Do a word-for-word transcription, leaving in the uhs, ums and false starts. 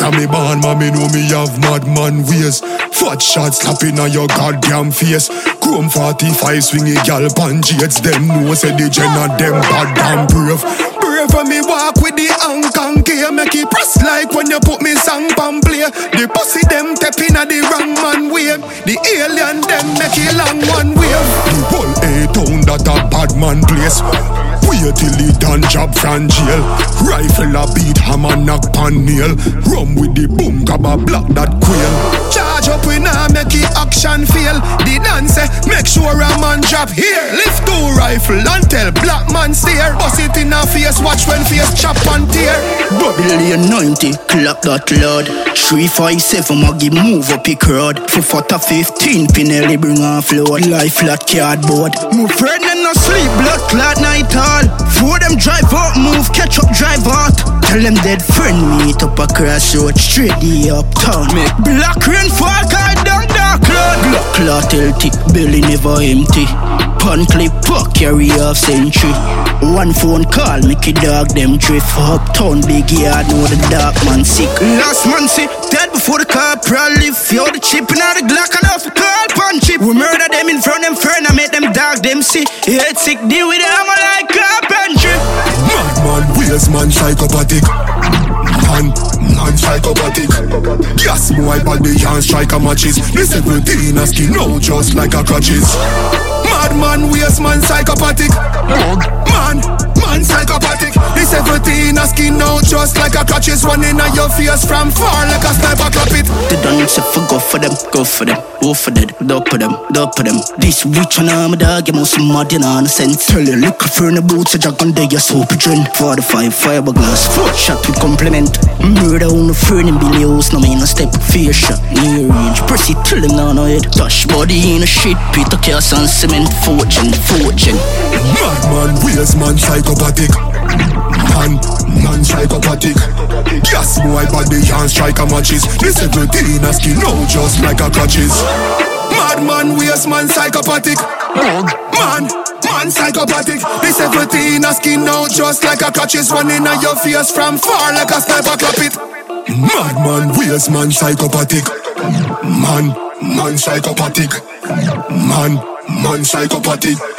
From me born, mommy know me have madman ways. Fat shots slapping on your goddamn face. Chrome forty-five swingy gal pan jades. Them know say the gen of them bad damn brave. Brave for me walk with the Hong Kong gear. Make it press like when you put me song pan play. The pussy them tapping at the wrong man wave. The alien them make it long one wave. The whole A-town that a bad man place. Wait till he done job from jail. Rifle a beat, hammer knock pan nail. Rum with the boom, grab a block that quail. Charge up we now make it action fail. The dance make sure a man drop here. Lift two rifle and tell black man stare. Bust it in a face, watch when face chop and tear. Babylon ninety, clap that loud. Three five seven Maggie move up your crowd. For fata fifteen Pinelli bring off load. Life flat cardboard. Move friend and no sleep, blood clot night all. For them drive out, move, catch up, drive out. Tell them dead friend meet up a crossroad. Straight the uptown. Make black rain fall, cause down dark cloud. Black clot healthy, belly never empty. Pun clip puck, carry off century. One phone call, make a dog them drift. Uptown big yard, know the dark man sick. Last man sick, dead before the car probably. Feel the chip and all the Glock and off the call punch chip. We murder them in front of them friend, I make them dog them see. Head sick, deal with them like carpentry. Madman, ways man psychopathic. Man, man psychopathic. Gas boy body and striker matches. The seventeen a skin out just like a crutches. Madman, ways man psychopathic. Man, man psychopathic. The seventeen a skin out just like a crutches. One in your face from far like a sniper clap it. They don't say for go for them, go for them. Go for that, dope for them, dope for them. This rich and I'm a dog, you must be mad, you know, in a sense. Tell you, look for in the boots, a jack on there, you're super trend. forty-five fiberglass, foot shot with compliment. Murder on the friend in Billy House, no mean a step, fear shot, near range. Press it till him now, no head. Touch body in a shit, Peter Cass and cement, fortune, fortune. Madman, ways man psychopathic. Man, man psychopathic. Gas boy body and striker matches. The seventeen a skin out just like a crutches. Madman, waste man psychopathic. Man, man psychopathic. The seventeen a skin out just like a crutches. One in your face from far like a sniper clap it. Madman, waste man psychopathic. Man, man psychopathic. Man, man psychopathic.